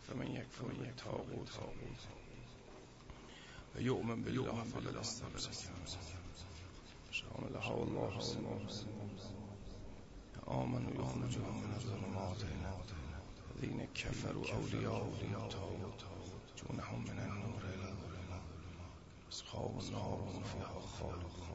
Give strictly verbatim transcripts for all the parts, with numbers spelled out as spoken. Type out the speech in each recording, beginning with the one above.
فمن یکفر بالطاغوت و یؤمن بالله فقد استمسک شاملها الله آمنوا یخرجهم من الظلمات الذين كفروا أولياءهم الطاغوت يخرجونهم من النور إلى الظلمات أصحاب النار هم فيها خالدون.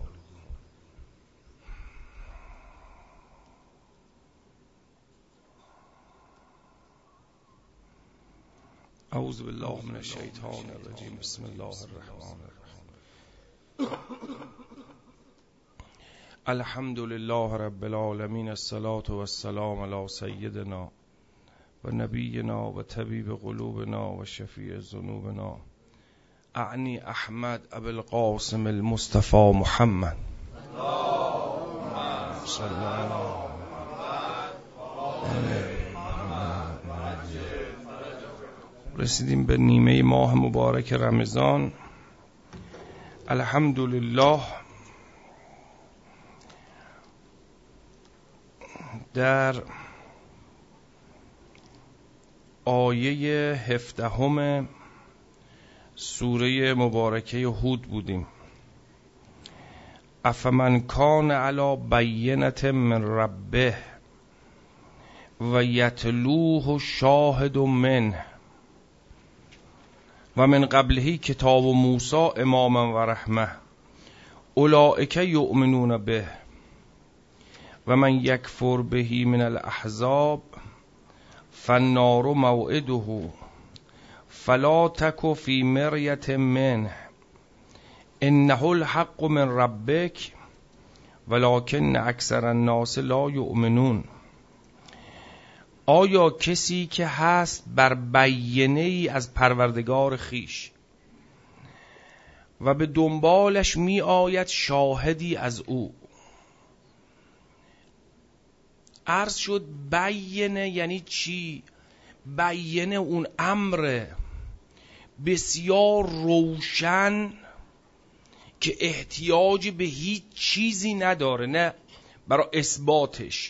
اعوذ بالله من الشیطان الرجیم. بسم الله الرحمن الرحیم. الحمد لله رب العالمین، الصلاة والسلام علی سیدنا و نبینا و طبیب قلوبنا و شفیع ذنوبنا اعنی احمد ابو القاسم المصطفى محمد. اللهم صل علی رسیدیم به نیمه ماه مبارک رمضان. الحمدلله در آیه هفدهم سوره مبارکه هود بودیم. افمن کان علی بینة من ربه و یتلوه شاهد منه و من قبله کتاب موسی اماما و رحمه اولئک یؤمنون به و من یکفر به من الاحزاب فالنار موعده فلا تک فی مریة منه انه الحق من ربک ولکن اکثر الناس لا یؤمنون. آیا کسی که هست بر بینه ای از پروردگار خیش و به دنبالش می آید شاهدی از او؟ عرض شد بینه یعنی چی؟ بینه اون امر بسیار روشن که احتیاج به هیچ چیزی نداره، نه برای اثباتش.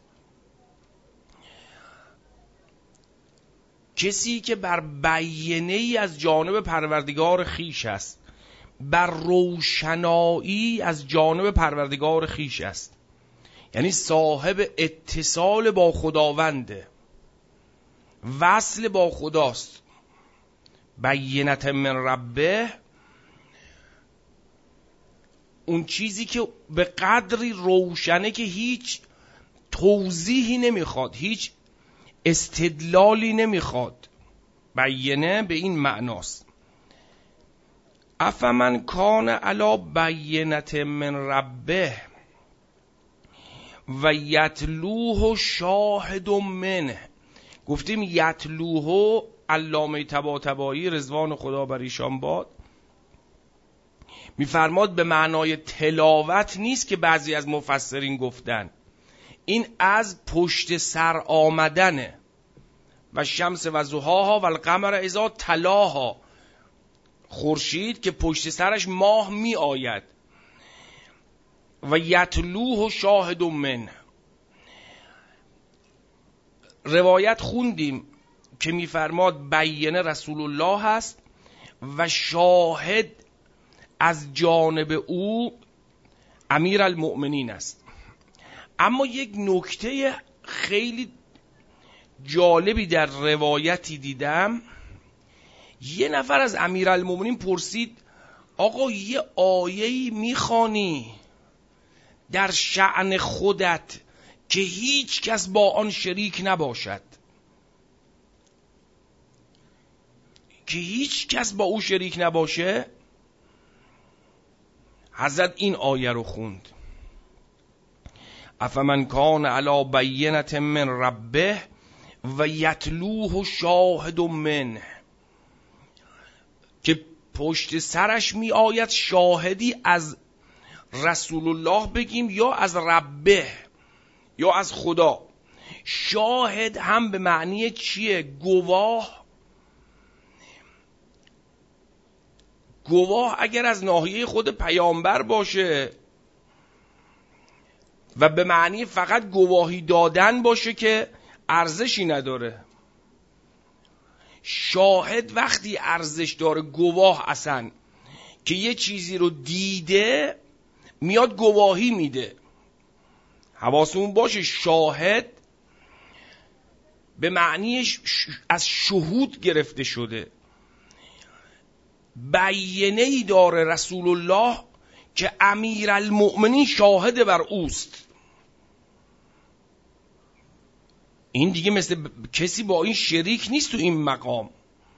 کسی که بر بینه ای از جانب پروردگار خیش است، بر روشنایی از جانب پروردگار خیش است، یعنی صاحب اتصال با خداونده، وصل با خداست. بینة من ربه اون چیزی که به قدری روشنه که هیچ توضیحی نمیخواد، هیچ استدلالی نمیخواد. بینه به این معناست. افمن کان علی بینة من ربه و یتلوه شاهد منه. گفتیم یتلوه علامه طباطبایی رضوان خدا بر ایشان باد میفرماد به معنای تلاوت نیست که بعضی از مفسرین گفتن، این از پشت سر آمدنه. و شمس و ضحاها و القمر اذا تلاها، خورشید که پشت سرش ماه می آید. و یتلوه شاهد من، روایت خوندیم که میفرماد بینه رسول الله هست و شاهد از جانب او امیر المؤمنین است. اما یک نکته خیلی جالبی در روایتی دیدم. یه نفر از امیرالمومنین پرسید آقا یه آیه‌ای میخوانی در شأن خودت که هیچ کس با آن شریک نباشد، که هیچ کس با او شریک نباشه؟ حضرت این آیه رو خوند: افمن کان علی بینة من ربه و یتلوه شاهد منه، که پشت سرش می آید شاهدی از رسول الله بگیم یا از ربه یا از خدا. شاهد هم به معنی چیه؟ گواه. گواه اگر از ناحیه خود پیامبر باشه و به معنی فقط گواهی دادن باشه که ارزشی نداره. شاهد وقتی ارزش داره، گواه اصلا که یه چیزی رو دیده میاد گواهی میده. حواسمون باشه شاهد به معنیش از شهود گرفته شده. بیینه ای داره رسول الله که امیرالمؤمنین شاهد بر اوست. این دیگه مثل کسی با این شریک نیست تو این مقام.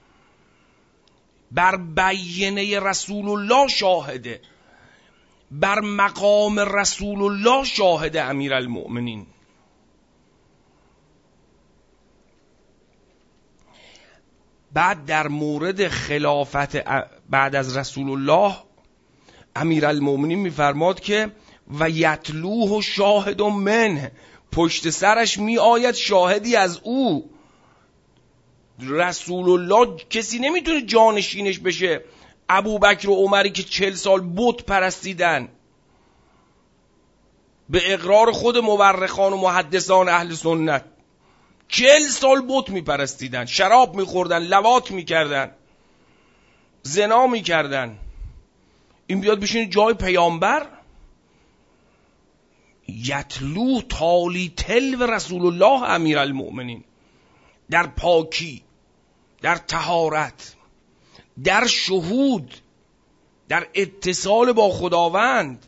بر بیینه رسول الله شاهده، بر مقام رسول الله شاهد امیرالمؤمنین. بعد در مورد خلافت بعد از رسول الله امیرالمؤمنین میفرماد که و یتلوه شاهد منه، پشت سرش می آید شاهدی از او. رسول الله کسی نمیتونه جانشینش بشه. ابوبکر و عمری که چل سال بت پرستیدن، به اقرار خود مورخان و محدثان اهل سنت چل سال بت میپرستیدن، شراب میخوردن، لواط میکردن، زنا میکردن. این بیاد بشینه جای پیامبر؟ یتلو تالی تل و رسول الله امیرالمؤمنین، در پاکی، در طهارت، در شهود، در اتصال با خداوند.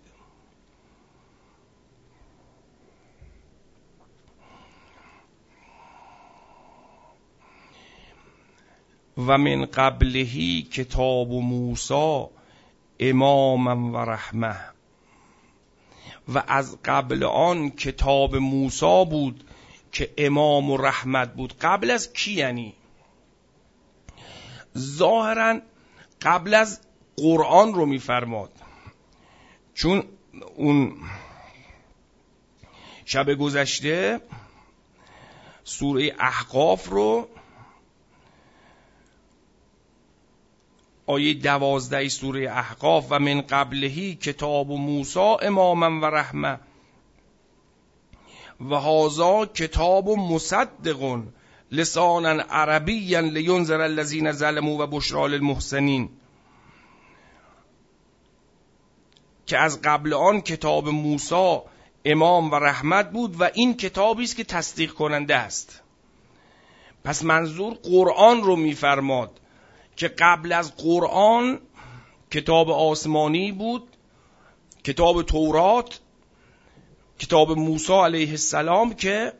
و من قبلهی کتاب موسی اماما و رحمه، و از قبل آن کتاب موسی بود که امام و رحمت بود. قبل از کی یعنی؟ ظاهرا قبل از قرآن رو میفرماد، چون اون شب گذشته سوره احقاف رو آیه دوازده سوره احقاف و من قبلهی کتاب موسی اماما و رحمه و هذا کتاب مصدق لسانا عربیا لینذر الذین ظلموا و بشری للمحسنین، که از قبل آن کتاب موسی امام و رحمت بود و این کتابی است که تصدیق کننده است. پس منظور قرآن رو میفرماد که قبل از قرآن کتاب آسمانی بود، کتاب تورات، کتاب موسی علیه السلام که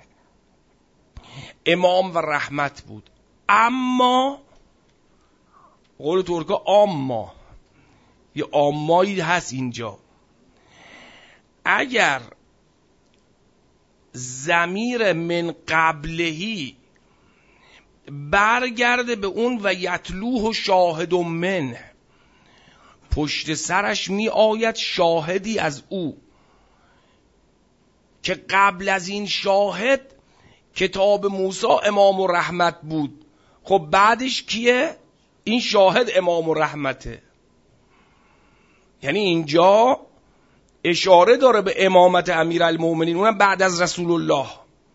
امام و رحمت بود. اما قول ترکا اما یه آمایی هست اینجا. اگر ضمیر من قبلهی برگرده به اون و یتلوه شاهد من، پشت سرش می آید شاهدی از او، که قبل از این شاهد کتاب موسی امام و رحمت بود. خب بعدش کیه؟ این شاهد امام و رحمته. یعنی اینجا اشاره داره به امامت امیرالمؤمنین، اونم بعد از رسول الله.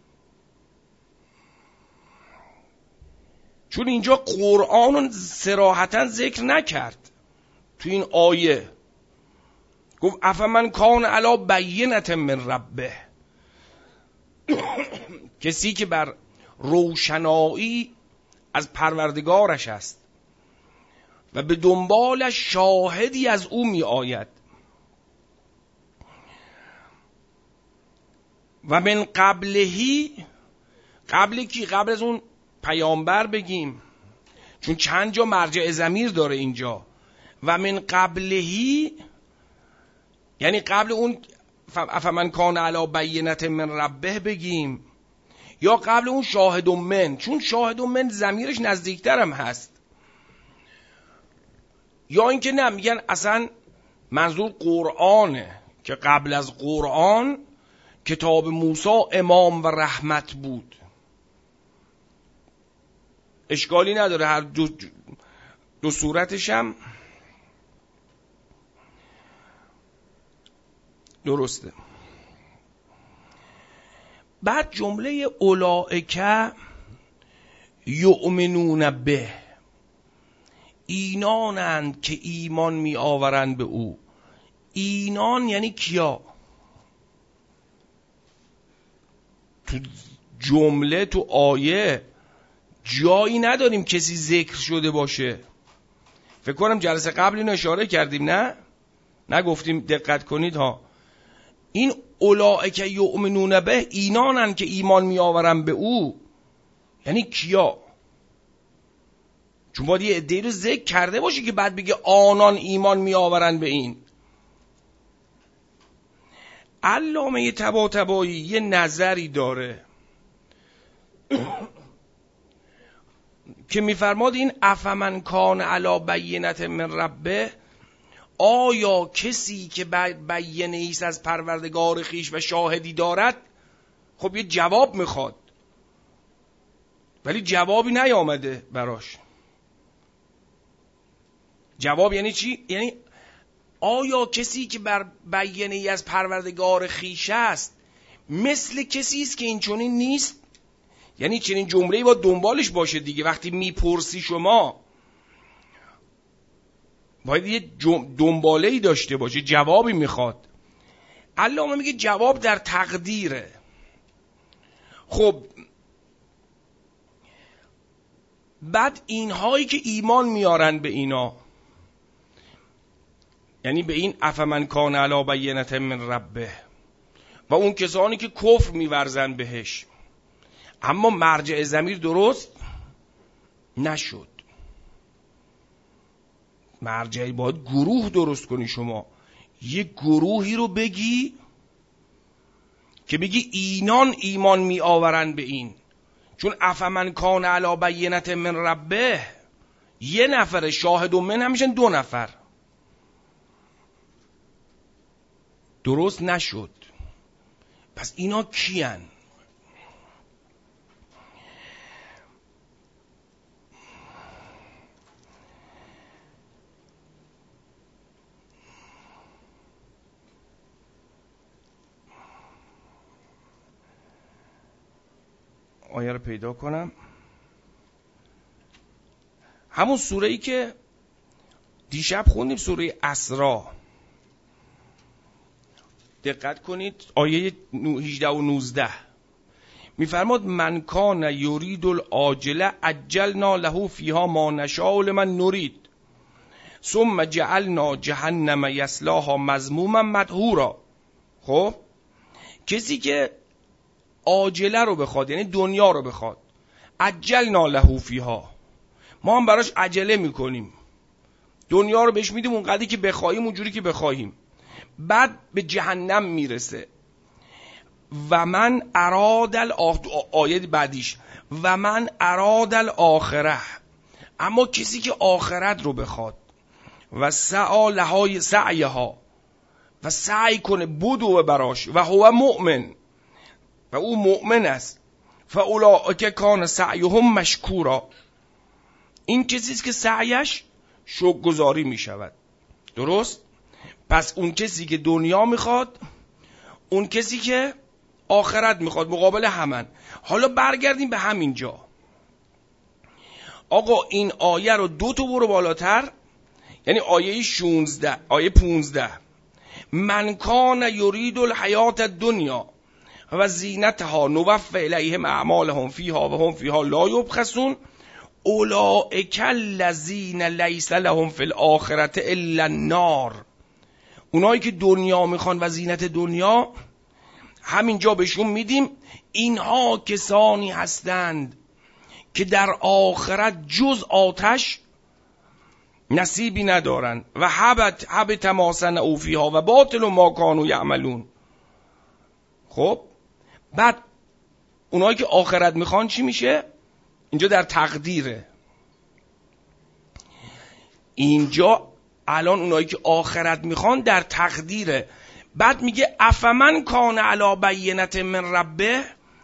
چون اینجا قرآن رو صراحتاً ذکر نکرد تو این آیه، گفت افمن کان علی بینة من ربه، کسی که بر روشنایی از پروردگارش است و به دنبالش شاهدی از او می آید. و من قبلهی، قبل کی؟ قبل از اون پیامبر بگیم، چون چند جا مرجع ضمیر داره اینجا. و من قبلهی یعنی قبل اون افمن کان علی بینة من ربه بگیم، یا قبل اون شاهد من، چون شاهد من ضمیرش نزدیکتر هم هست. یا اینکه نه، میگن اصلا منظور قرآنه که قبل از قرآن کتاب موسی امام و رحمت بود. اشکالی نداره، هر دو, دو صورتش هم درسته. بعد جمله اولائکه یؤمنون به، اینانند که ایمان می آورند به او. اینان یعنی کیا؟ تو جمله تو آیه جایی نداریم کسی ذکر شده باشه. فکر کنم جلسه قبل اینو اشاره کردیم، نه؟ نگفتیم؟ دقت کنید ها. این اولئک یؤمنون به، اینانن که ایمان می آورن به او، یعنی کیا؟ چون باید یه عده‌ای رو ذکر کرده باشه که بعد بگه آنان ایمان می آورن به این. علامه طباطبایی یه نظری داره که میفرماد این افمن کان علی بینة من ربه، آیا کسی که بینه ایست از پروردگار خیش و شاهدی دارد. خب یه جواب میخواد ولی جوابی نیامده براش. جواب یعنی چی؟ یعنی آیا کسی که بر بینه ای از پروردگار خیش است مثل کسی است که این چنین نیست؟ یعنی چنین جمله‌ای با دنبالش باشه دیگه. وقتی میپرسی شما باید یه دنباله‌ای داشته باشه، جوابی میخواد. علامه میگه جواب در تقدیره. خب بعد اینهایی که ایمان میارن به اینا، یعنی به این افمن کان علی بینة من ربه، و اون کسانی که کفر میورزن بهش، اما مرجع ضمیر درست نشد. مرجعی باید گروه درست کنی شما، یه گروهی رو بگی که بگی اینان ایمان می آورن به این. چون افمن کان علی بینة من ربه یه نفر، شاهد و من همیشن دو نفر، درست نشد. پس اینا کیان؟ آیه رو پیدا کنم. همون سوره‌ای که دیشب خوندیم، سوره اسراء. دقت کنید آیه هجده و نوزده میفرماد من کان یرید العاجله عجلنا له فیها ما نشاء لمن نرید ثم جعلنا جهنم یصلاها مذموما مدحورا. خب کسی که عاجله رو بخواد، یعنی دنیا رو بخواد، عجلنا له فیها، ما هم براش عجله میکنیم، دنیا رو بهش میدیم اونقدری که بخوایم، اونجوری که بخوایم. بعد به جهنم میرسه. و من اراد آیه بعدیش و من اراد الاخره، اما کسی که آخرت رو بخواد و سعی لهای سعیها، و سعی کنه بدو براش، و هو مؤمن، و او مؤمن است، فاولئک کان سعیهم مشکورا، این کسی است که سعیش شکرگزاری می شود. درست؟ پس اون کسی که دنیا میخواد، اون کسی که آخرت میخواد، مقابل همن. حالا برگردیم به همین جا. آقا این آیه رو دو تا برو بالاتر، یعنی آیه شانزده، آیه پانزده، من کان یرید الحیات الدنیا و زینتها نوفی الیهم اعمالهم فیها و هم فیها لا یبخسون اولئک الذین لیس لهم فی الاخرة الا النار. اونایی که دنیا میخوان و زینت دنیا، همینجا بهشون میدیم اینها کسانی هستند که در آخرت جز آتش نصیبی ندارن. و حبت حبت ما صنعوا فیها و باطل ما کانوا یعملون. خب بعد اونایی که آخرت میخوان چی میشه؟ اینجا در تقدیره. اینجا الان اونایی که آخرت میخوان در تقدیره. بعد میگه افمن کان علی بینة من ربه،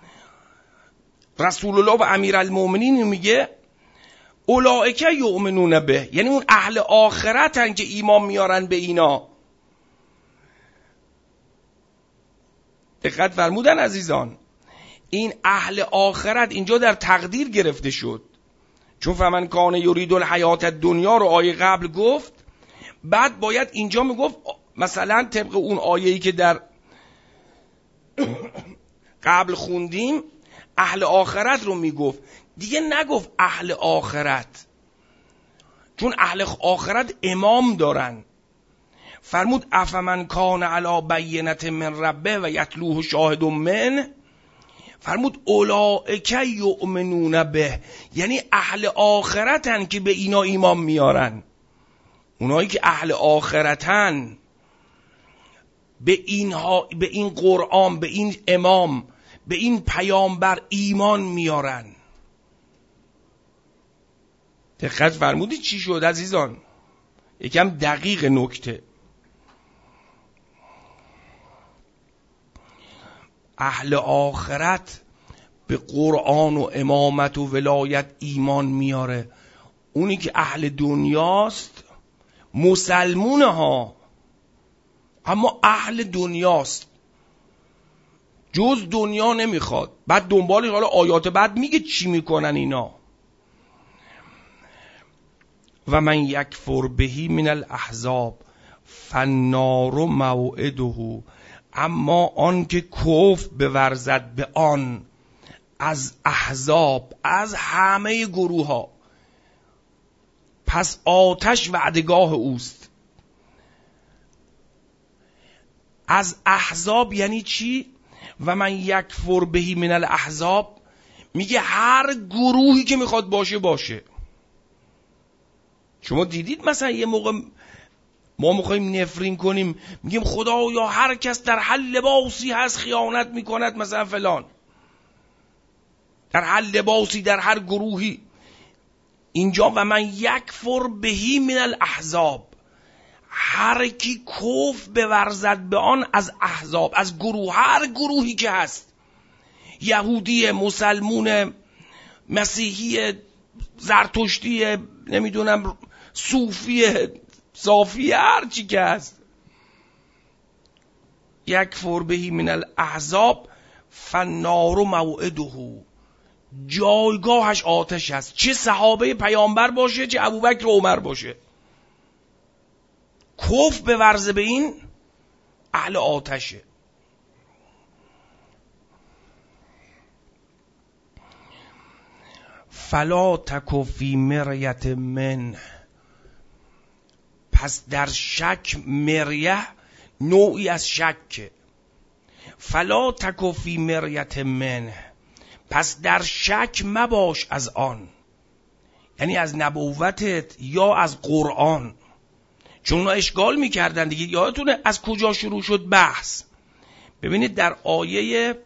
رسول الله و امیرالمومنین میگه اولئک یؤمنون به، یعنی اون اهل آخرتن که ایمان میارن به اینا. دقت فرمودن عزیزان، این اهل آخرت اینجا در تقدیر گرفته شد، چون فمن کان یرید الحیات الدنیا رو آیه قبل گفت، بعد باید اینجا میگفت مثلا طبق اون آیه‌ای که در قبل خوندیم اهل آخرت رو میگفت، دیگه نگفت اهل آخرت، چون اهل آخرت امام دارن. فرمود افمن کان علی بینة من ربه و یتلوه شاهد من، فرمود اولئک یؤمنون به، یعنی اهل آخرتن که به اینا ایمان میارن. اونایی که اهل آخرتن به اینها، به این قرآن، به این امام، به این پیامبر ایمان میارن. دقت فرمودید چی شد عزیزان؟ یکم دقیق نکته. اهل آخرت به قرآن و امامت و ولایت ایمان میاره. اونی که اهل دنیاست مسلمونه ها، اما اهل دنیاست، جز دنیا نمیخواد. بعد دنبالش حالا آیات بعد میگه چی میکنن اینا. و من یکفر بهی من الاحزاب فالنار موعده، اما آن که کفر بورزد به آن از احزاب، از همه گروه ها، پس آتش وعدگاه اوست. از احزاب یعنی چی؟ و من یکفر بهی من الاحزاب، میگه هر گروهی که میخواد باشه باشه. شما دیدید مثلا یه موقع ما میخوایم نفرین کنیم میگیم خدا یا هر کس در هر لباسی هست خیانت میکند مثلا فلان، در هر لباسی، در هر گروهی. اینجا و من یکفر بهی من الاحزاب، هر کی کفر بورزد به آن از احزاب، از گروه، هر گروهی که هست، یهودی، مسلمون، مسیحی، زرتشتی، نمیدونم صوفی، صافی، هر چی که هست، یکفر بهی من الاحزاب فالنار موعده، جایگاهش آتش است. چه صحابه پیامبر باشه، چه ابوبکر و عمر باشه، کفر به ورزه به این اهل آتشه. فلا تک فی مریة من، پس در شک، مریه نوعی از شک، فلا تک فی مریة من، پس در شک مباش از آن، یعنی از نبوتت یا از قرآن. چون اونا اشکال میکردن دیگه. یادتونه از کجا شروع شد بحث؟ ببینید در آیه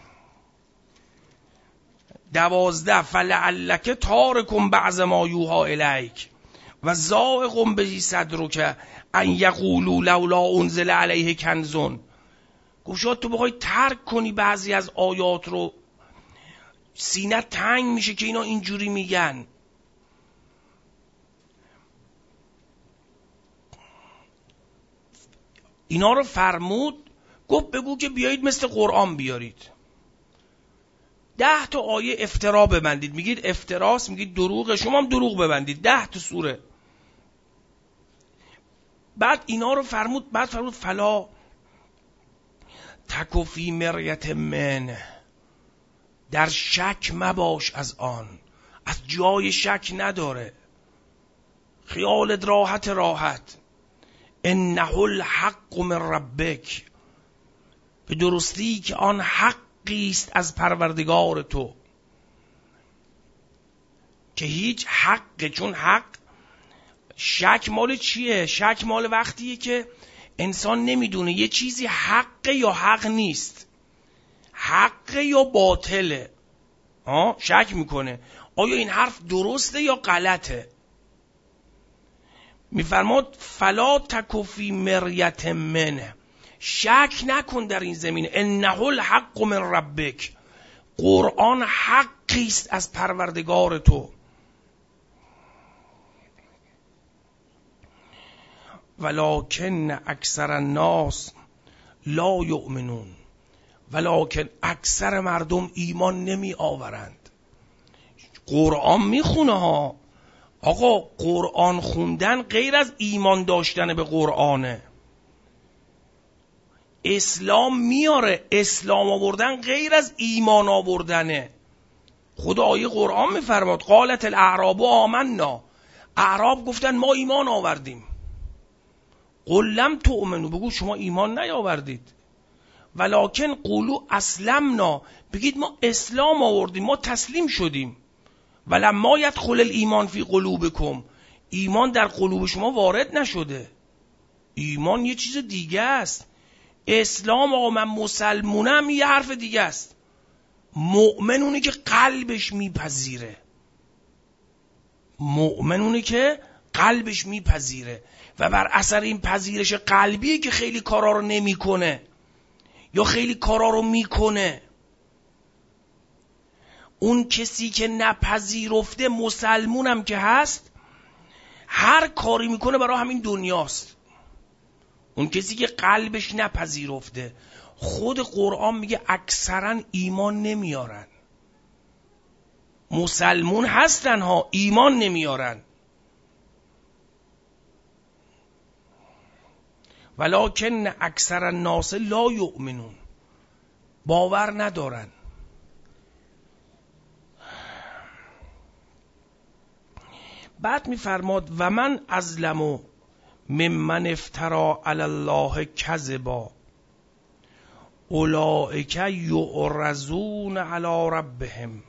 دوازده فلعلک تارکم بعض ما یوحی الیک و ضایق به صدرک ان یقولوا لولا انزل علیه کنز، گفت شاید تو بخوای ترک کنی بعضی از آیات رو، سینه تنگ میشه که اینا اینجوری میگن. اینا رو فرمود، گفت بگو که بیایید مثل قرآن بیارید، ده تا آیه افترا ببندید. میگید افتراست، میگید دروغه، شما هم دروغ ببندید، ده تا سوره. بعد اینا رو فرمود، بعد فرمود فلا تک فی مریة من، در شک مباش از آن، از جای شک نداره، خیالت راحت راحت. انه الحق من ربک، به درستی که آن حقی است از پروردگار تو، که هیچ حق، چون حق، شک مال چیه؟ شک مال وقتیه که انسان نمیدونه یه چیزی حقه یا حق نیست، حقه یا باطله. آه شک میکنه آیا این حرف درسته یا غلطه. میفرماد فلا تک فی مریة من، شک نکن در این زمینه. انه الحق من ربک، قرآن حقی است از پروردگار تو. ولکن اکثر الناس لا یؤمنون، ولکن اکثر مردم ایمان نمی آورند. قرآن میخونه ها آقا، قرآن خوندن غیر از ایمان داشتن به قرآنه. اسلام میاره، اسلام آوردن غیر از ایمان آوردنه. خدا آیه قرآن میفرماد قالت الاعراب آمنا، اعراب گفتن ما ایمان آوردیم. قل لم تؤمنوا، بگو شما ایمان نیاوردید. ولکن قولوا اسلمنا، بگید ما اسلام آوردیم، ما تسلیم شدیم. ولما یدخل الایمان فی قلوبکم، ایمان در قلوب شما وارد نشده. ایمان یه چیز دیگه است. اسلام آقا من مسلمونم یه حرف دیگه است. مؤمن اونه که قلبش میپذیره، مؤمن اونه که قلبش میپذیره و بر اثر این پذیرش قلبیه که خیلی کارا رو نمیکنه یا خیلی کارا رو میکنه. اون کسی که نپذیرفته مسلمونم که هست، هر کاری میکنه برای همین دنیاست. اون کسی که قلبش نپذیرفته، خود قرآن میگه اکثرا ایمان نمیارن. مسلمون هستن ها، ایمان نمیارن. ولکن اکثر الناس لا یؤمنون، باور ندارن. بعد میفرماد و من ازلمو ممن افترا علی الله کذبا اولئک یعرضون علی ربهم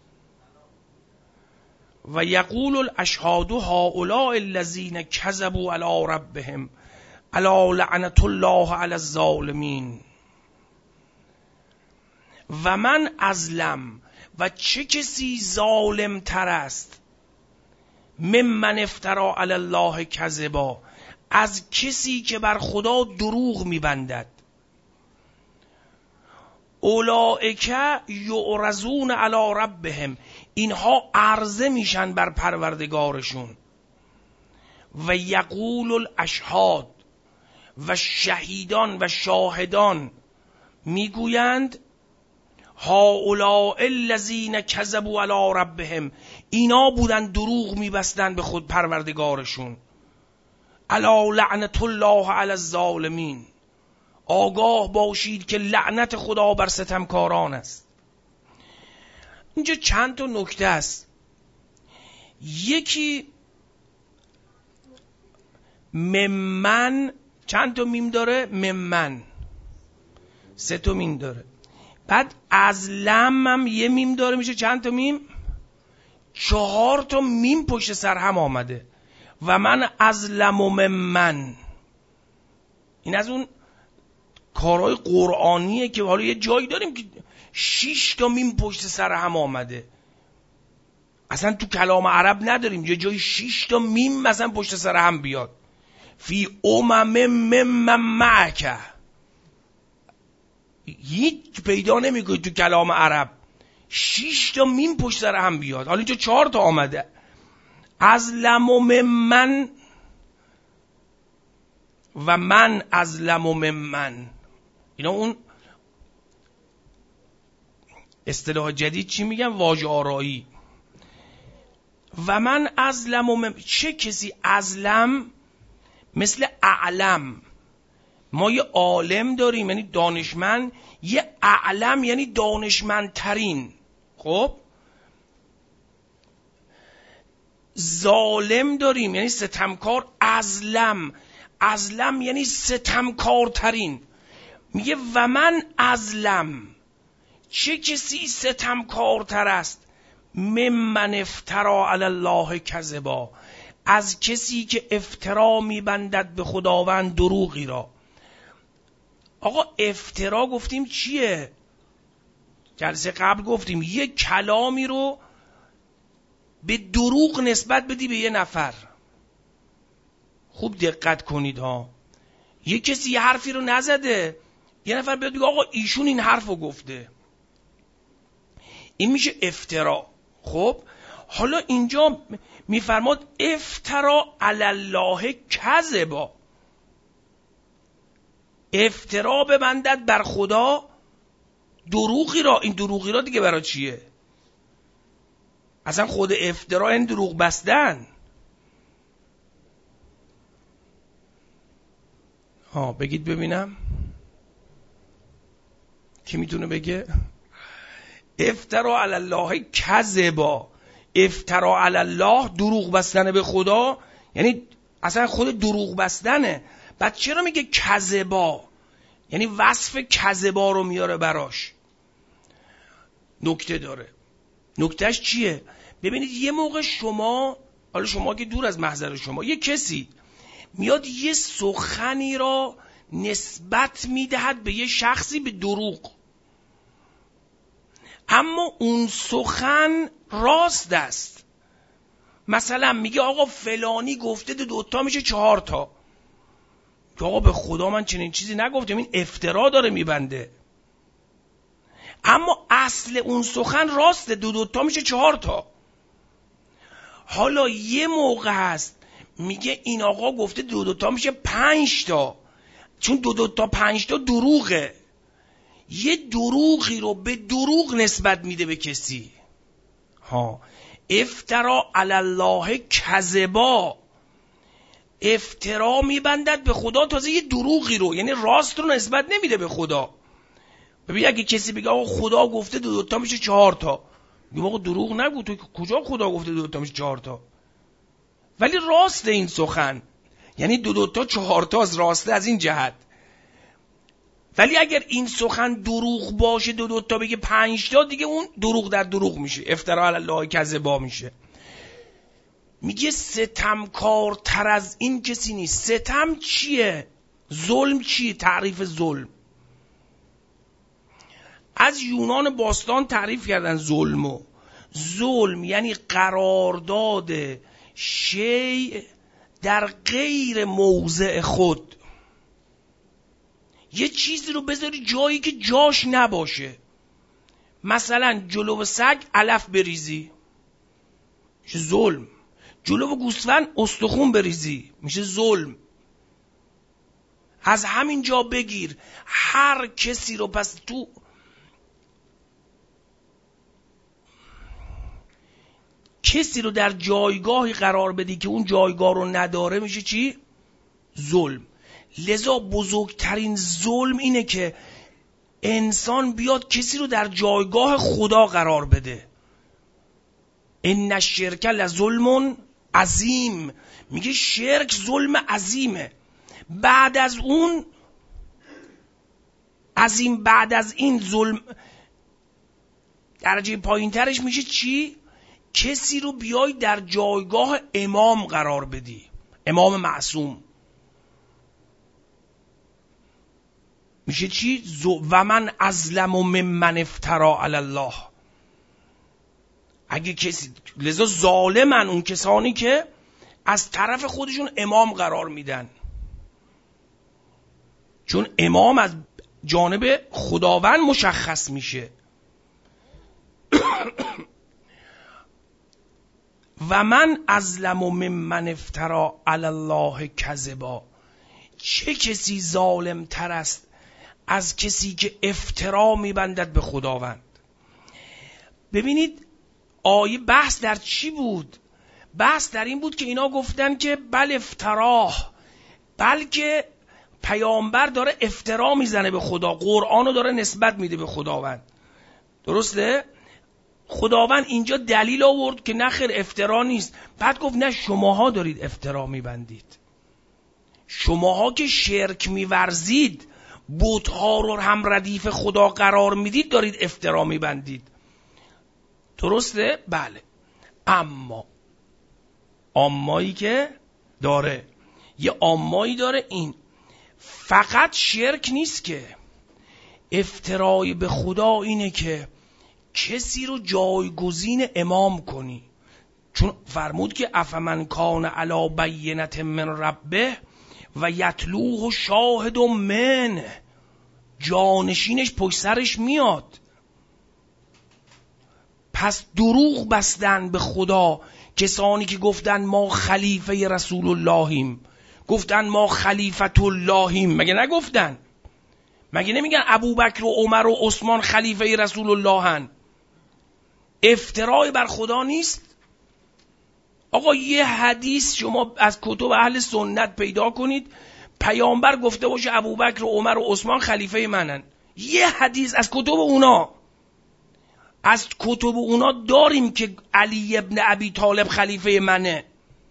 و یقول الاشهاد هؤلاء الذین کذبوا علی ربهم الا لعنة الله علی الظالمین. و من ازلم، و چه کسی ظالم تر است، ممن افترا علی الله کذبا، از کسی که بر خدا دروغ میبندد. اولئک یعرضون علی ربهم، اینها عرضه میشن بر پروردگارشون. و یقول الاشهاد، و شهیدان و شاهدان میگویند هؤلاء الذین کذبوا علی ربهم، اینا بودن دروغ میبستن به خود پروردگارشون. الا لعنة الله علی الظالمین، آگاه باشید که لعنت خدا بر ستمکاران است. اینجا چند تا نکته است. یکی ممن چند تا میم داره؟ ممن سه تا میم داره. بعد از لم هم یه میم داره، میشه چند تا میم؟ چهار تا میم پشت سر هم آمده. و من از لم و ممن، این از اون کارهای قرآنیه که حالا یه جایی داریم که شش تا میم پشت سر هم آمده. اصلا تو کلام عرب نداریم یه جایی شش تا میم مثلا پشت سر هم بیاد. فی امم ممن معک، هیچ پیدا نمیکنی تو کلام عرب شش تا میم پشت سر هم بیاد. حالا اینجا چهار تا آمده. از لم و ممن و من از لم و ممن، اینا اون اصطلاح جدید چی میگن؟ واژه آرایی. و من ازلم و مم... چه کسی ازلم مثل اعلم. ما یه عالم داریم یعنی دانشمند، یه اعلم یعنی دانشمندترین. خب ظالم داریم یعنی ستمکار. ازلم، ازلم یعنی ستمکارترین. میگه و من ازلم، چه کسی ستمکارتر است، ممن افترا علی الله کذبا، از کسی که افترا میبندد به خداوند دروغی را. آقا افترا گفتیم چیه؟ جلسه قبل گفتیم یه کلامی رو به دروغ نسبت بدی به یه نفر. خوب دقت کنید ها. یه کسی یه حرفی رو نزده، یه نفر بیاد بگه آقا ایشون این حرف رو گفته، این میشه افترا. خب حالا اینجا میفرماد افترا علی الله کذبا، افترا ببندد بر خدا دروغی را، این دروغی را دیگه برای چیه؟ اصلا خود افترا این دروغ بستن. ها بگید ببینم کی میتونه بگه؟ افترا علی الله کذبا، افترا علی الله دروغ بستن به خدا، یعنی اصلا خود دروغ بستنه. بعد چرا میگه کذبا؟ یعنی وصف کذبا رو میاره براش. نکته داره. نکتهش چیه؟ ببینید یه موقع شما، حالا شما که دور از محضر شما، یه کسی میاد یه سخنی را نسبت میدهد به یه شخصی به دروغ، اما اون سخن راست است. مثلا میگه آقا فلانی گفته دو دوتا میشه چهار تا، که آقا به خدا من چنین چیزی نگفتم، این افترا داره میبنده. اما اصل اون سخن راسته، دو دوتا میشه چهار تا. حالا یه موقع هست میگه این آقا گفته دو دوتا میشه پنج تا، چون دو دوتا پنج تا دروغه. یه دروغی رو به دروغ نسبت میده به کسی. ها افترا علی الله کذبا، افترا میبندد به خدا، تازه یه دروغی رو، یعنی راست رو نسبت نمیده به خدا. ببین اگه کسی بگه آقا خدا گفته دو دوتا میشه چهار تا، میگه آقا دروغ نگو، تو کجا خدا گفته دو دوتا میشه چهار تا؟ ولی راسته این سخن، یعنی دو دوتا چهار تا از راسته از این جهت. ولی اگر این سخن دروغ باشه، دو دوتا بگه پنج تا، دیگه اون دروغ در دروغ میشه، افترا علی الله کذبا میشه. میگه ستمکار تر از این کسی نیست. ستم چیه؟ ظلم چیه؟ تعریف ظلم از یونان باستان تعریف کردن ظلمو. ظلم یعنی قرارداد شیء در غیر موضع خود، یه چیزی رو بذاری جایی که جاش نباشه. مثلا جلو سگ علف بریزی میشه ظلم، جلو گوسفند استخون بریزی میشه ظلم. از همین جا بگیر هر کسی رو، پس تو کسی رو در جایگاهی قرار بدی که اون جایگاه رو نداره میشه چی؟ ظلم. لذا بزرگترین ظلم اینه که انسان بیاد کسی رو در جایگاه خدا قرار بده. ان الشرک لظلم عظیم، میگه شرک ظلم عظیمه. بعد از اون عظیم، بعد از این ظلم درجه پایین ترش میشه چی؟ کسی رو بیای در جایگاه امام قرار بدی، امام معصوم، میشه چی؟ و من ازلم ممن افترا علی الله. اگه کسی، لذا ظالمن اون کسانی که از طرف خودشون امام قرار میدن، چون امام از جانب خداوند مشخص میشه. و من ازلم ممن افترا علی الله کذبا. چه کسی ظالم تر است از کسی که افترا میبندد به خداوند؟ ببینید آیه بحث در چی بود؟ بحث در این بود که اینا گفتن که بل افتراه، بلکه پیامبر داره افترا میزنه به خدا، قرآنو داره نسبت میده به خداوند. درسته؟ خداوند اینجا دلیل آورد که نخیر افترا نیست. بعد گفت نه، شماها دارید افترا میبندید، شماها که شرک میورزید، بت‌ها رو هم ردیف خدا قرار میدید، دارید افترا میبندید. درسته؟ بله. اما آمایی که داره، یه آمایی داره، این فقط شرک نیست که افترای به خدا اینه که کسی رو جایگزین امام کنی. چون فرمود که افمن کان علی بینة من ربه و یتلوه شاهد من، جانشینش پشت سرش میاد. پس دروغ بستن به خدا کسانی که گفتن ما خلیفه رسول اللهیم، گفتن ما خلیفت اللهیم، مگه نگفتن؟ مگه نمیگن ابوبکر و عمر و عثمان خلیفه رسول الله هن؟ افترای بر خدا نیست؟ آقا یه حدیث شما از کتب اهل سنت پیدا کنید پیامبر گفته باشه ابوبکر و عمر و عثمان خلیفه منن. یه حدیث از کتب اونا، از کتب اونا داریم که علی ابن ابی طالب خلیفه منه.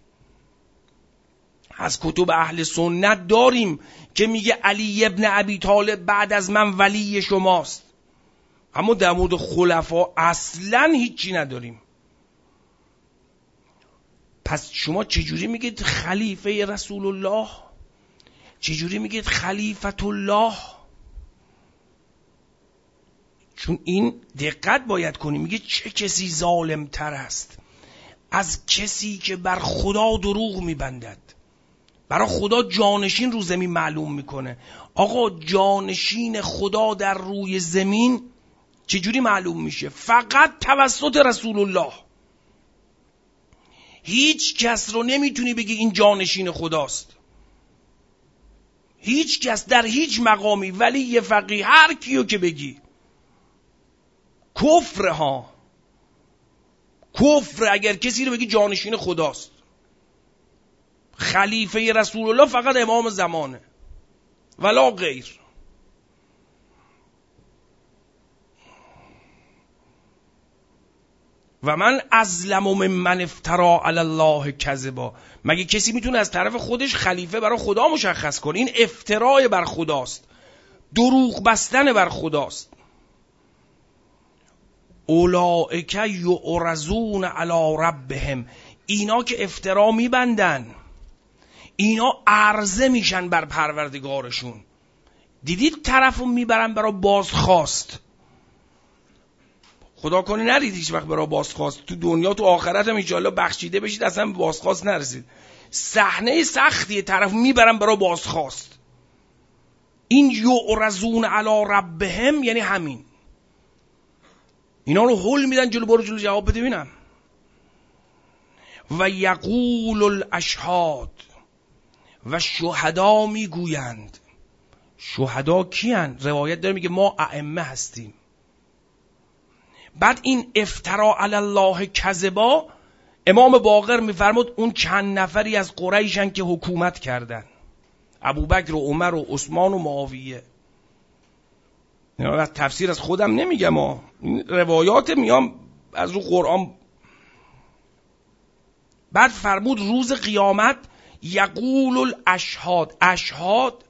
از کتب اهل سنت داریم که میگه علی ابن ابی طالب بعد از من ولی شماست. اما در مورد خلفا اصلا هیچی نداریم. پس شما چجوری میگید خلیفه رسول الله؟ چجوری میگید خلیفت الله؟ چون این دقت باید کنی. میگه چه کسی ظالم تر است از کسی که بر خدا دروغ میبندد، برای خدا جانشین رو زمین معلوم میکنه. آقا جانشین خدا در روی زمین چجوری معلوم میشه؟ فقط توسط رسول الله. هیچ کس رو نمیتونی بگی این جانشین خداست. هیچ کس در هیچ مقامی، ولی یه فقیه، هر کیو که بگی کفر ها، کفر اگر کسی رو بگی جانشین خداست. خلیفه رسول الله فقط امام زمانه ولا غیر. و من ازلم ممن افترا علی الله کذبا. مگه کسی میتونه از طرف خودش خلیفه برای خدا مشخص کنه؟ این افترای بر خداست، دروغ بستن بر خداست. اولئک یعرضون علی ربهم. اینا که افترا میبندن، اینا عرضه میشن بر پروردگارشون. دیدید طرفو میبرن برای بازخواست. خدا کنی نرید هیچ وقت برای بازخواست. تو دنیا تو آخرت هم انشالله بخشیده بشید اصلا به بازخواست نرسید. صحنه سختیه، طرف میبرن برای بازخواست. این یعرضون علی ربهم یعنی همین. اینا رو هول میدن جلو، برو جلو جواب بده ببینم. و یقول الاشهاد، و شهدا میگویند. شهدا کیان؟ روایت داره میگه ما ائمه هستیم. بعد این افترا علی الله کذبا، امام باقر میفرمود اون چند نفری از قریشن که حکومت کردن، ابوبکر و عمر و عثمان و معاویه. از تفسیر از خودم نمیگم ها، این روایات میام از رو قرآن. بعد فرمود روز قیامت یقول الاشهاد. اشهاد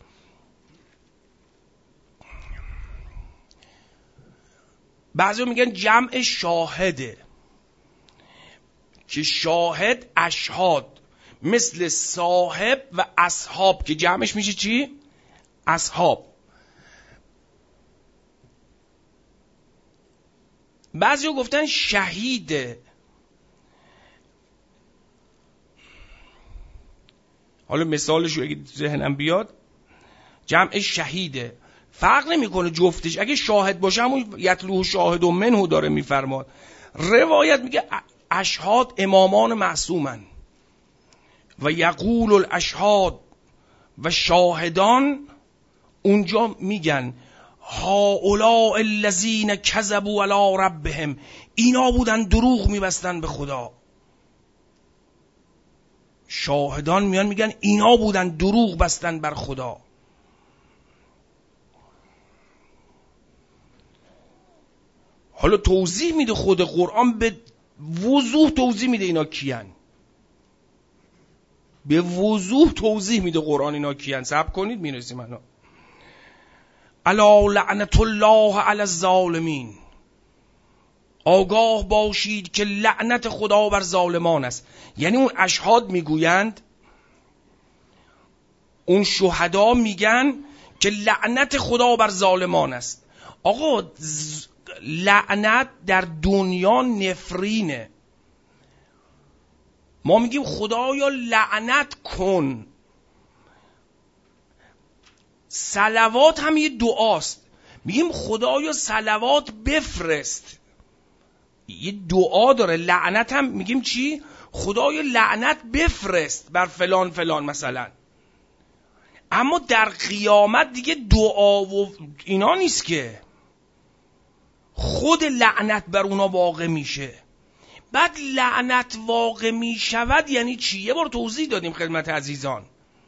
بعضی میگن جمع شاهده، که شاهد اشهاد مثل صاحب و اصحاب که جمعش میشه چی؟ اصحاب. بعضی گفتن شهیده. حالا مثالش رو اگه ذهنم بیاد، جمع شهیده، فرق نمیکنه جفتش. اگه شاهد باشه همون یتلوه شاهد و منه داره میفرماد. روایت میگه اشهاد امامان معصومن. و یقول الاشهاد و شاهدان اونجا میگن هؤلاء الذین کذبوا علی ربهم. اینا بودن دروغ میبستن به خدا. شاهدان میان میگن اینا بودن دروغ بستن بر خدا. حالا توضیح میده خود قرآن، به وضوح توضیح میده اینا کیان. به وضوح توضیح میده قرآن اینا کیان. صبر کنید میرسیم انا. الا لعنت الله علی الظالمین. آگاه باشید که لعنت خدا بر ظالمان است. یعنی اون اشهاد میگویند، اون شهدا میگن که لعنت خدا بر ظالمان است. آقا لعنت در دنیا نفرینه. ما میگیم خدایا لعنت کن. صلوات هم یه دعاست. میگیم خدایا صلوات بفرست، یه دعا داره. لعنت هم میگیم چی؟ خدایا لعنت بفرست بر فلان فلان مثلا. اما در قیامت دیگه دعا و اینا نیست که، خود لعنت بر اونا واقع میشه. بعد لعنت واقع میشود یعنی چی؟ یه بار توضیح دادیم خدمت عزیزان.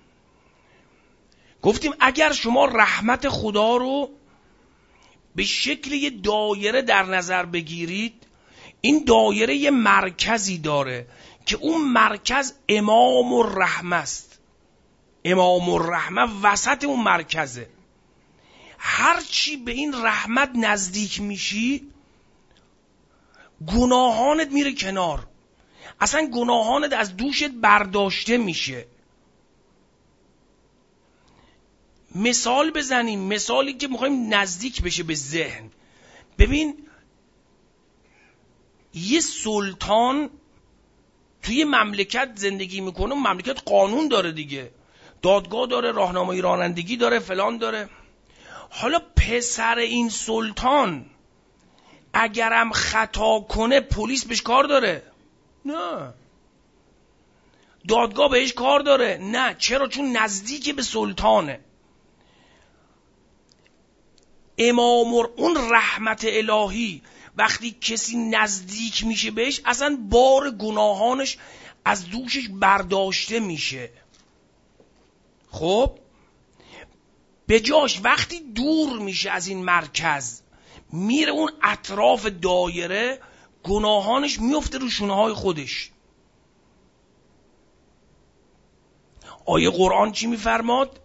گفتیم اگر شما رحمت خدا رو به شکل یه دایره در نظر بگیرید، این دایره یه مرکزی داره که اون مرکز امام الرحمه است. امام الرحمه وسط اون مرکزه. هرچی به این رحمت نزدیک میشی گناهانت میره کنار، اصلا گناهانت از دوشت برداشته میشه. مثال بزنیم، مثالی که میخوایم نزدیک بشه به ذهن. ببین یه سلطان توی مملکت زندگی میکنه، مملکت قانون داره دیگه، دادگاه داره، راهنمایی رانندگی داره، فلان داره. حالا پسر این سلطان اگرم خطا کنه پلیس بهش کار داره؟ نه. دادگاه بهش کار داره؟ نه. چرا؟ چون نزدیک به سلطانه. امام اون رحمت الهی وقتی کسی نزدیک میشه بهش، اصلا بار گناهانش از دوشش برداشته میشه. خب به جاش وقتی دور میشه از این مرکز، میره اون اطراف دایره، گناهانش میفته رو شونه های خودش. آیه قرآن چی میفرماد؟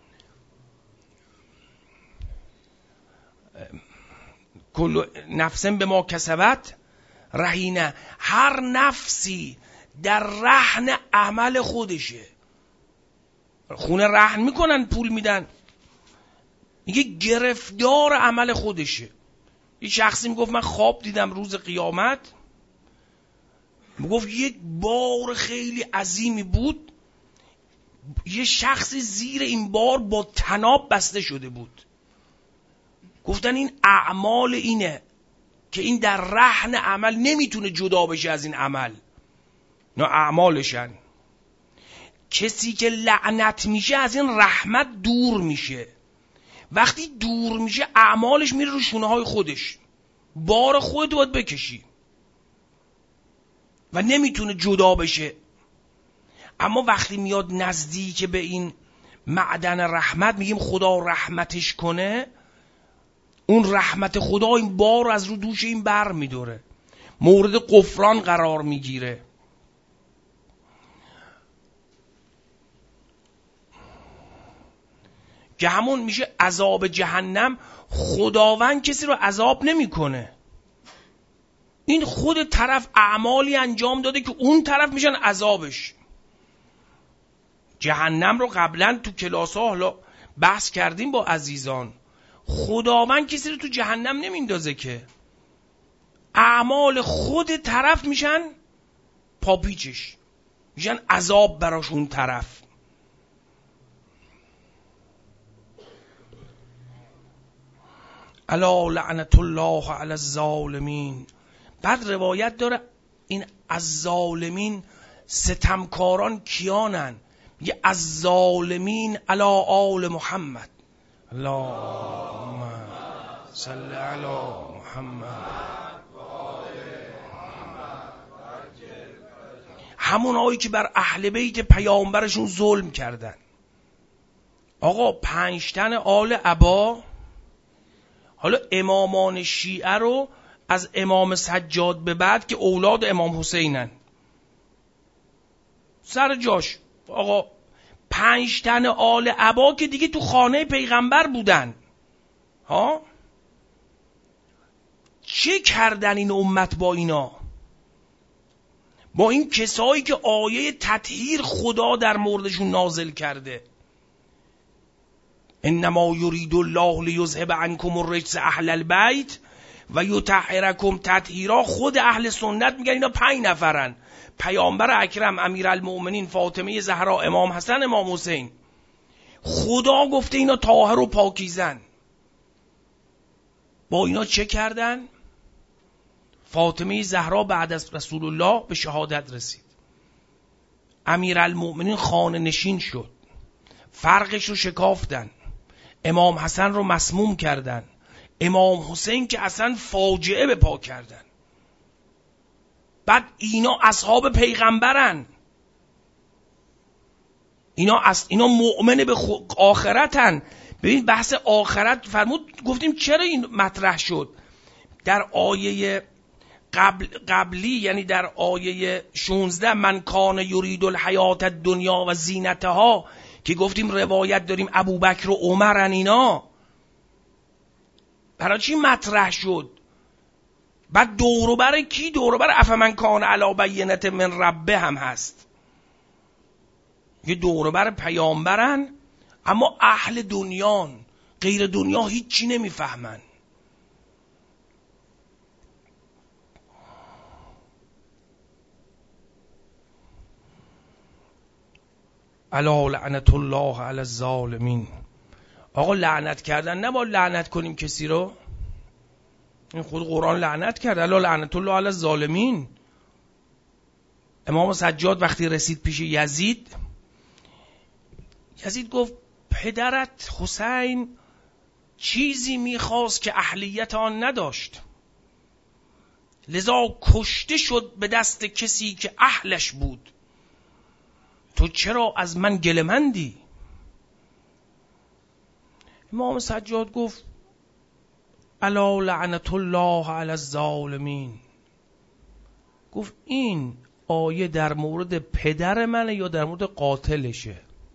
کل نفس به ما کسبت رهینه، هر نفسی در رهن عمل خودشه. خونه رهن میکنن، پول میدن، میگه گرفتار عمل خودشه. یه شخصی میگفت من خواب دیدم روز قیامت، میگفت یک بار خیلی عظیمی بود، یه شخصی زیر این بار با طناب بسته شده بود. گفتن این اعمال اینه که این در رهن عمل نمیتونه جدا بشه از این عمل، نه اعمالشن. کسی که لعنت میشه از این رحمت دور میشه. وقتی دور میشه اعمالش میره رو شونه های خودش، بار خودت باید بکشی و نمیتونه جدا بشه. اما وقتی میاد نزدیک به این معدن رحمت، میگیم خدا رحمتش کنه، اون رحمت خدا این بار رو از رو دوش این بر میداره، مورد غفران قرار میگیره. که همون میشه عذاب جهنم. خداوند کسی رو عذاب نمیکنه، این خود طرف اعمالی انجام داده که اون طرف میشن عذابش. جهنم رو قبلا تو کلاس‌ها حالا بحث کردیم با عزیزان. خداوند کسی رو تو جهنم نمیندازه که، اعمال خود طرف میشن پاپیچش، میشن عذاب براش اون طرف. الا لعنت الله علی الظالمین. بعد روایت داره این از ظالمین ستمکاران کیانن؟ میگه از ظالمین علی آل محمد. اللهم صل علی محمد. همون هایی که بر اهل بیت پیامبرشون ظلم کردن. آقا پنج تن آل عبا، حالا امامان شیعه رو از امام سجاد به بعد که اولاد امام حسینن سر جاش، آقا پنج تن آل عبا که دیگه تو خانه پیغمبر بودن. ها چه کردن این امت با اینا؟ با این کسایی که آیه تطهیر خدا در موردشون نازل کرده. انما یرید الله لیذهب عنکم الرجس اهل البیت و یطهرکم تطهیرا. خود اهل سنت میگن اینا پنج نفرن: پیامبر اکرم، امیرالمؤمنین، فاطمه زهرا، امام حسن، امام حسین. خدا گفته اینا طاهر و پاکیزن. با اینا چه کردن؟ فاطمه زهرا بعد از رسول الله به شهادت رسید، امیرالمؤمنین خانه نشین شد، فرقش رو شکافتن، امام حسن رو مسموم کردن، امام حسین که اصلا فاجعه به پا کردن. بعد اینا اصحاب پیغمبرن، اینا اص... اینا مؤمن به خو... آخرتن. ببین بحث آخرت فرمود، گفتیم چرا این مطرح شد در آیه قبل قبلی، یعنی در آیه شانزده، من کان یرید الحیات الدنیا و زینتها، که گفتیم روایت داریم ابوبکر و عمرن اینا. برای چی مطرح شد؟ بعد دوروبر کی؟ دوروبر افمن کان علی بینة من ربه هم هست. یه دوروبر پیامبرن، اما اهل دنیان، غیر دنیا هیچی نمیفهمن. الا لعنت الله علی الظالمین. آقا لعنت کردن نباید لعنت کنیم کسی رو. این خود قرآن لعنت کرد، الا لعنت الله علی الظالمین. امام سجاد وقتی رسید پیش یزید، یزید گفت پدرت حسین چیزی میخواست که اهلیت آن نداشت، لذا کشته شد به دست کسی که اهلش بود، تو چرا از من گله‌مندی؟ امام سجاد گفت الا لعنت الله علی الظالمین. گفت این آیه در مورد پدر منه یا در مورد قاتلشه؟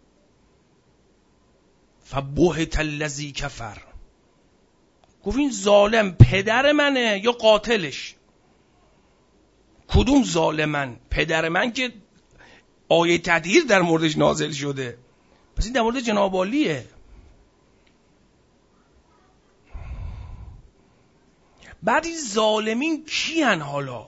فبهت الذی کفر. گفت این ظالم پدر منه یا قاتلش؟ کدوم ظالمن؟ پدر من که آیه تطهیر در موردش نازل شده، پس این در مورد جناب عالیه. بعد این ظالمین کیان؟ حالا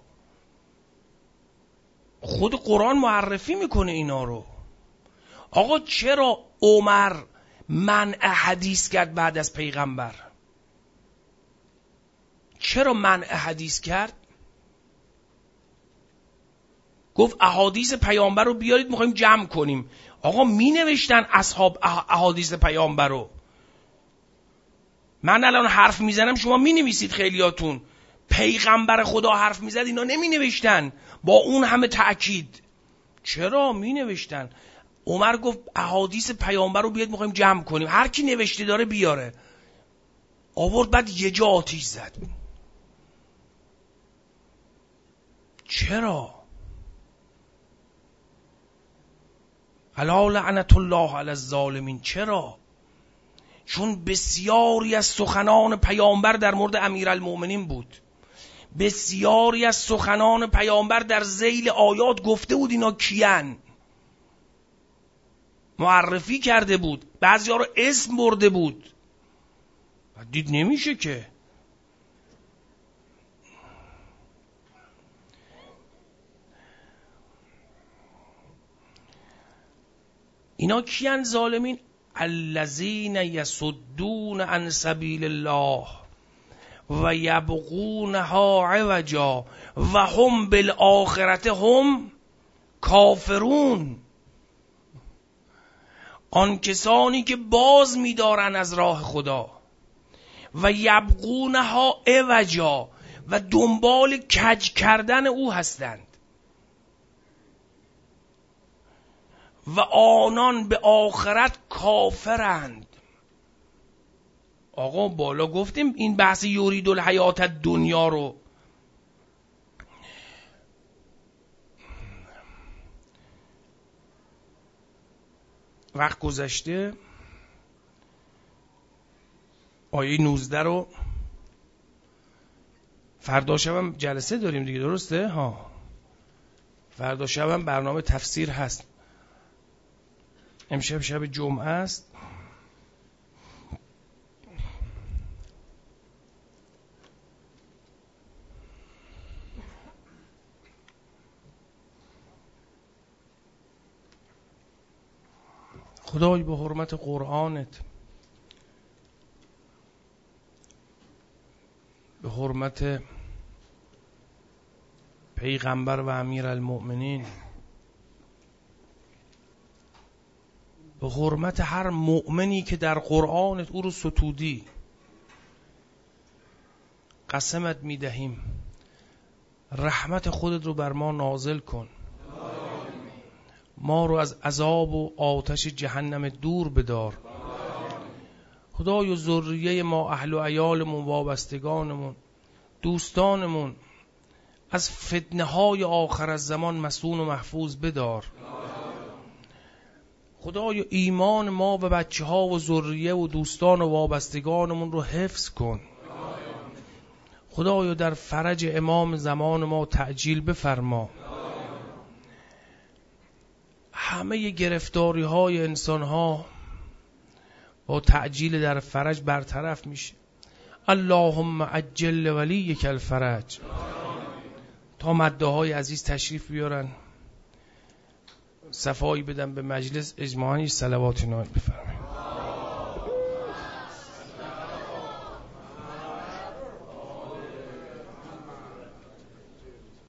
خود قرآن معرفی میکنه اینا رو. آقا چرا عمر منع حدیث کرد بعد از پیغمبر؟ چرا منع حدیث کرد؟ گفت احادیث پیامبر رو بیارید میخوایم جمع کنیم. آقا می نوشتن اصحاب احادیث پیامبر رو. من الان حرف میزنم شما می نویسید خیلیاتون. پیغمبر خدا حرف میزد اینا نمی نوشتن با اون همه تأکید. چرا می نوشتن؟ عمر گفت احادیث پیامبر رو بیارید میخوایم جمع کنیم، هر کی نوشته داره بیاره. آورد، بعد یه جا آتیش زد. چرا؟ الا لعنت الله علی الظالمین. چرا؟ چون بسیاری از سخنان پیامبر در مورد امیرالمؤمنین بود. بسیاری از سخنان پیامبر در ذیل آیات گفته بود اینا کیان، معرفی کرده بود، بعضی ها رو اسم برده بود. دید نمیشه که. اینا کیان ظالمین؟ الذین یصدون عن سبیل الله و یبغونها عوجا و هم بالآخرة هم کافرون. آن کسانی که باز می‌دارن از راه خدا و یبغونها عوجا و دنبال کج کردن او هستند، و آنان به آخرت کافرند. آقا بالا گفتیم این بحث یرید الحیات الدنیا رو. وقت گذشته. آیه نوزده رو فردا شبم جلسه داریم دیگه، درسته؟ ها، فردا شبم برنامه تفسیر هست. امشب شب جمعه است. خدای به حرمت قرآنت، به حرمت پیغمبر و امیرالمؤمنین، به حرمت هر مؤمنی که در قرآنت او رو ستودی قسمت میدهیم رحمت خودت رو بر ما نازل کن، ما رو از عذاب و آتش جهنم دور بدار. خدای و ذریه ما، اهل و عیالمون، وابستگانمون، دوستانمون از فتنه های آخر الزمان مصون و محفوظ بدار. خدای ایمان ما و بچه ها و ذریه و دوستان و وابستگانمون رو حفظ کن. خدایا در فرج امام زمان ما تعجیل بفرما. همه گرفتاری های انسان ها با تعجیل در فرج برطرف میشه. اللهم عجل ولیک الفرج. تا مده های عزیز تشریف بیارن صفایی بدن به مجلس، اجماعاً صلوات نایل بفرمایید.